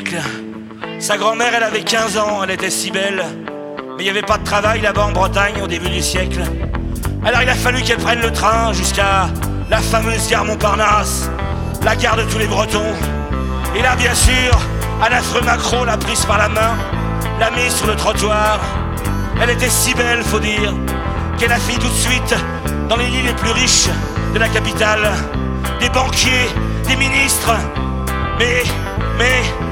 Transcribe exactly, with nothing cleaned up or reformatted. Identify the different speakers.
Speaker 1: siècle. Sa grand-mère, elle avait quinze ans, elle était si belle. Mais il n'y avait pas de travail là-bas en Bretagne au début du siècle. Alors il a fallu qu'elle prenne le train jusqu'à la fameuse gare Montparnasse, la gare de tous les Bretons. Et là, bien sûr, un affreux Macron l'a prise par la main, l'a mise sur le trottoir. Elle était si belle, faut dire, qu'elle a fini tout de suite dans les lits les plus riches de la capitale. Des banquiers, des ministres. Mais, mais...